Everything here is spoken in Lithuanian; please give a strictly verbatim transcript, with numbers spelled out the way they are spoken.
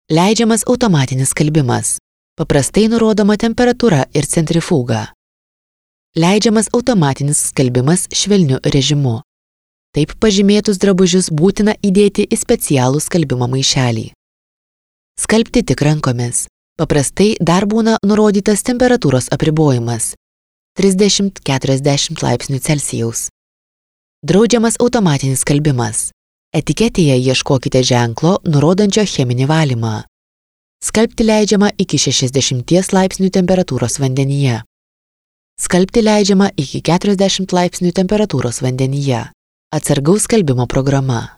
Leidžiamas automatinis skalbimas. Paprastai nurodoma temperatūra ir centrifuga. Leidžiamas automatinis skalbimas švelniu režimu. Taip pažymėtus drabužius būtina įdėti į specialų skalbimo maišelį. Skalbti tik rankomis. Paprastai dar būna nurodytas temperatūros apribojimas – trisdešimt iki keturiasdešimt laipsnių Celsijaus. Draudžiamas automatinis skalbimas. Etiketėje ieškokite ženklo, nurodančio cheminį valymą. Skalbti leidžiama iki šešiasdešimties laipsnių temperatūros vandenyje. Skalbti leidžiama iki keturiasdešimt laipsnių temperatūros vandenyje. Atsargaus skalbimo programa.